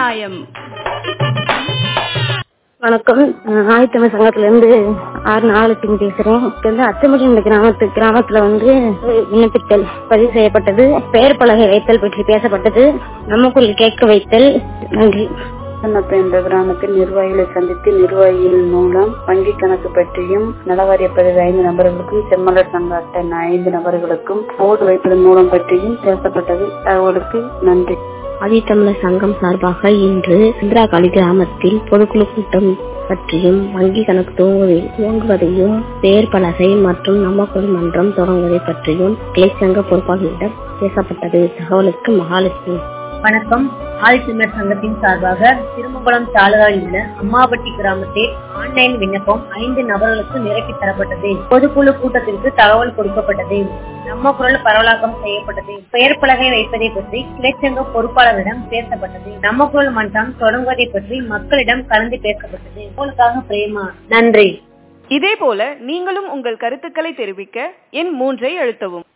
நியாயம். வணக்கம், ஆதித்தமிழ் சங்கத்துல இருந்து நாகலட்சுமி பேசுறேன். அச்சமுடி கிராமத்துல விண்ணப்பித்தல் பதிவு செய்யப்பட்டது. பெயர் பலகை வைத்தல் பற்றி பேசப்பட்டது. நமக்குள் கேட்க வைத்தல். நன்றி. என்ற கிராமத்தில் நிர்வாகிகளை சந்தித்து நிர்வாகிகள் மூலம் வங்கி கணக்கு பற்றியும் நலவாரிய பதிவு 5 நபர்களுக்கும் செம்மலர் சங்க அட்டை 5 நபர்களுக்கும் போர்டு வைப்பதன் மூலம் பற்றியும் பேசப்பட்டது. தகவலுக்கு நன்றி. ஆதித்தமிழர் சங்கம் சார்பாக இன்று இந்திராகாளி கிராமத்தில் பொதுக்குழு கூட்டம் பற்றியும் வங்கி கணக்கு துவங்குவதையும் பெயர் பலகை மற்றும் நமக்குள் மன்றம் தொடங்குவதை பற்றியும் கிளை சங்க பொறுப்பாளர்களிடம் பேசப்பட்டது. தகவலுக்கு மகாலட்சுமி. வணக்கம். ஆதித்தமிழர் சங்கத்தின் சார்பாக திருமங்கலம் தாலுகாவில் உள்ள அம்மாபட்டி கிராமத்தில் ஆன்லைன் விண்ணப்பம் 5 நபர்களுக்கு நிரப்பி தரப்பட்டது. பொதுக்குழு கூட்டத்திற்கு தகவல் கொடுக்கப்பட்டது. நம்ம குரல் பரவலாக்கம் செய்யப்பட்டது. பெயர் பலகை வைப்பதை பற்றி கிளைச்சங்க பொறுப்பாளரிடம் பேசப்பட்டது. நம்ம குரல் மன்றம் தொடங்குவதை பற்றி மக்களிடம் கலந்து பேசப்பட்டது. உங்களுக்காக பிரேமா. நன்றி. இதே போல நீங்களும் உங்கள் கருத்துக்களை தெரிவிக்க எண் 3 அழுத்தவும்.